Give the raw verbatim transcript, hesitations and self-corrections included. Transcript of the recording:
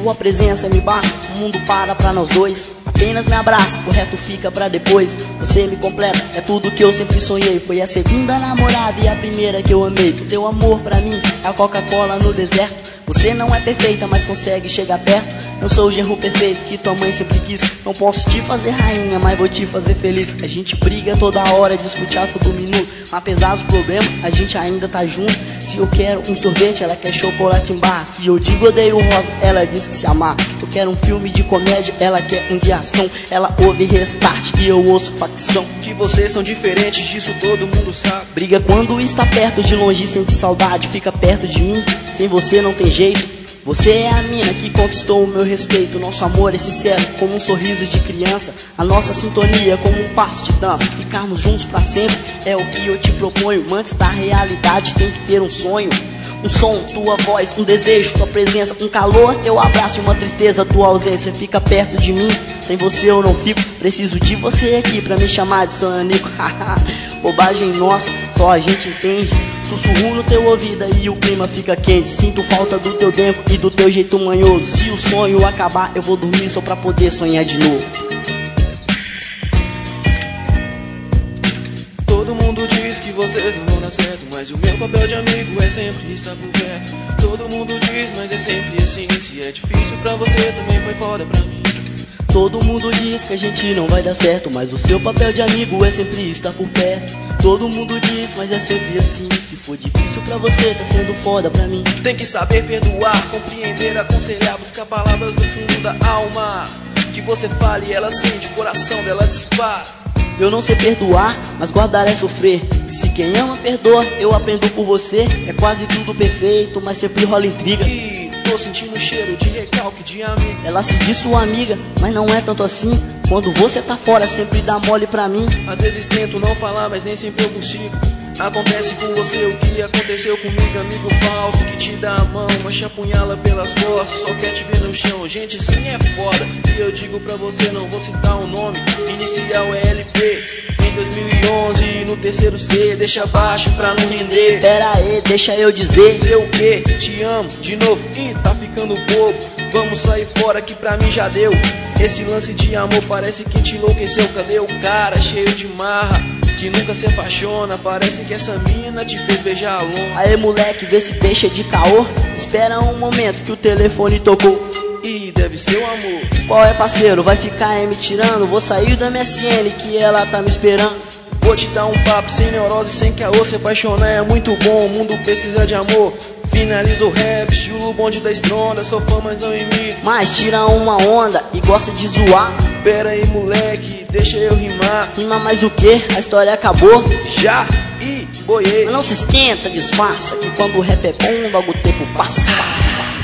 Tua presença me basta, o mundo para pra nós dois. Apenas me abraça, o resto fica pra depois. Você me completa, é tudo que eu sempre sonhei. Foi a segunda namorada e a primeira que eu amei. O teu amor pra mim é a Coca-Cola no deserto. Você não é perfeita, mas consegue chegar perto. Eu sou o genro perfeito que tua mãe sempre quis. Não posso te fazer rainha, mas vou te fazer feliz. A gente briga toda hora, discute a todo minuto. Apesar dos problemas, a gente ainda tá junto. Se eu quero um sorvete, ela quer chocolate em barra. Se eu digo odeio rosa, ela diz que se amar. Eu quero um filme de comédia, ela quer um de ação. Ela ouve Restart e eu ouço Facção. Que vocês são diferentes, disso todo mundo sabe. Briga quando está perto, de longe sente saudade. Fica perto de mim, sem você não tem jeito. Você é a mina que conquistou o meu respeito. Nosso amor é sincero, como um sorriso de criança. A nossa sintonia é como um passo de dança. Ficarmos juntos pra sempre é o que eu te proponho. Antes da realidade tem que ter um sonho. Um som, tua voz, um desejo, tua presença, um calor, teu abraço e uma tristeza, tua ausência. Fica perto de mim, sem você eu não fico. Preciso de você aqui pra me chamar de seu amigo. Bobagem nossa, só a gente entende. Sussurro no teu ouvido e o clima fica quente. Sinto falta do teu tempo e do teu jeito manhoso. Se o sonho acabar, eu vou dormir só pra poder sonhar de novo. Todo mundo diz que vocês não vão dar certo, mas o meu papel de amigo é sempre estar por perto. Todo mundo diz, mas é sempre assim. Se é difícil pra você, também foi foda pra mim. Todo mundo diz que a gente não vai dar certo, mas o seu papel de amigo é sempre estar por perto. Todo mundo diz, mas é sempre assim. Se for difícil pra você, tá sendo foda pra mim. Tem que saber perdoar, compreender, aconselhar, buscar palavras no fundo da alma. Que você fale, ela sente, o coração dela dispara. Eu não sei perdoar, mas guardar é sofrer. Se quem ama perdoa, eu aprendo por você. É quase tudo perfeito, mas sempre rola intriga. E tô sentindo o cheiro de recalque de amigo. Ela se diz sua amiga, mas não é tanto assim. Quando você tá fora, sempre dá mole pra mim. Às vezes tento não falar, mas nem sempre eu consigo. Acontece com você o que aconteceu comigo. Amigo falso que te dá a mão, mas te apunhala pelas costas. Só quer te ver no chão, gente, assim é foda. E eu digo pra você, não vou citar um nome. Inicial é L P. Em dois mil e onze, no terceiro C, deixa baixo pra não render. Pera aí, deixa eu dizer. Dizer o que? Te amo de novo. Ih, tá ficando bobo. Vamos sair fora que pra mim já deu. Esse lance de amor parece que te enlouqueceu. Cadê o cara cheio de marra, que nunca se apaixona? Parece que essa mina te fez beijar a lona. Aê moleque, vê se deixa de caô. Espera um momento que o telefone tocou. Ih, deve ser o amor. Qual é parceiro, vai ficar aí me tirando? Vou sair do M S N que ela tá me esperando. Vou te dar um papo sem neurose, sem caô. Se apaixonar é muito bom, o mundo precisa de amor. Finaliza o rap, estilo bonde da estronda. Sou fã, mas não imito. Mas tira uma onda e gosta de zoar. Pera aí moleque, deixa eu rimar. Rima mais o que? A história acabou. Já, ih, boiei. Mas não se esquenta, disfarça, que quando o rap é bom, logo o tempo passa.